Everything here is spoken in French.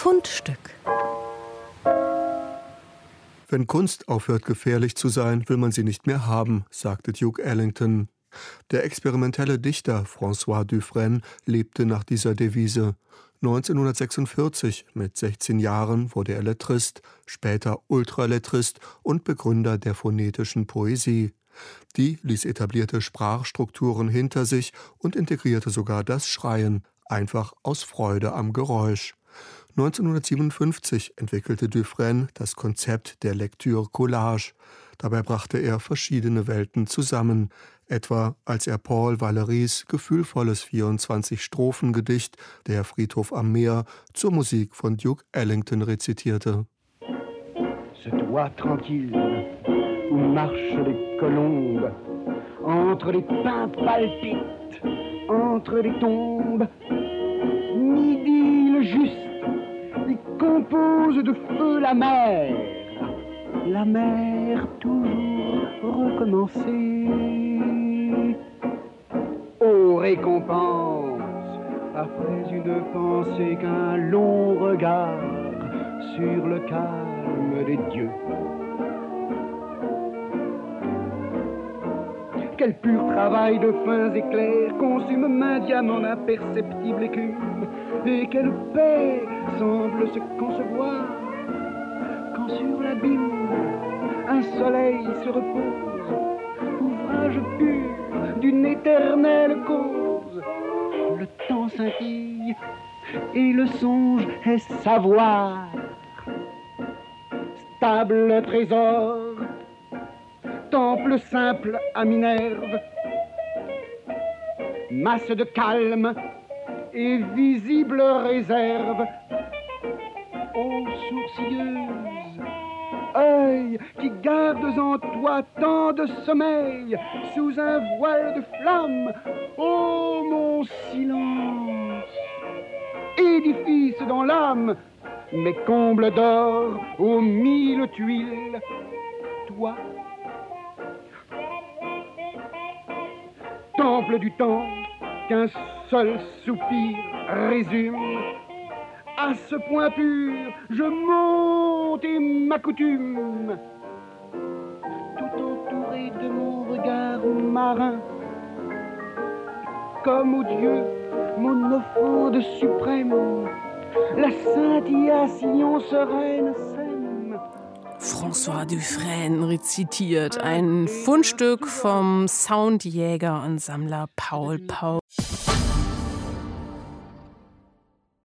Fundstück. Wenn Kunst aufhört, gefährlich zu sein, will man sie nicht mehr haben, sagte Duke Ellington. Der experimentelle Dichter François Dufresne lebte nach dieser Devise. 1946, mit 16 Jahren, wurde er Lettrist, später Ultralettrist und Begründer der phonetischen Poesie. Die ließ etablierte Sprachstrukturen hinter sich und integrierte sogar das Schreien, einfach aus Freude am Geräusch. 1957 entwickelte Dufresne das Konzept der Lecture Collage. Dabei brachte er verschiedene Welten zusammen, etwa als er Paul Valéry's gefühlvolles 24-Strophen-Gedicht »Der Friedhof am Meer« zur Musik von Duke Ellington rezitierte. Ce toit tranquille, où marchent les colombes, entre les pins palpites, entre les tombes, midi le juste, il compose de feu la mer toujours recommencer. Ô récompense, après une pensée qu'un long regard sur le calme des dieux. Quel pur travail de fins éclairs consume main diamant imperceptible écume, et quelle paix semble se concevoir quand sur l'abîme un soleil se repose, ouvrage pur d'une éternelle cause. Le temps scintille et le songe est savoir, stable trésor, temple simple à Minerve, masse de calme et visible réserve. Ô sourcilleuse, œil qui gardes en toi tant de sommeil sous un voile de flamme, ô mon silence, édifice dans l'âme, mes combles d'or aux 1000 tuiles, toi, temple du temps qu'un seul soupir résume. À ce point pur, je monte et m'accoutume, tout entouré de mon regard marin, comme au Dieu, mon offrande suprême, la Scintillation sereine sème. François Dufresne rezitiert ein Fundstück vom Soundjäger und Sammler Paul Paul.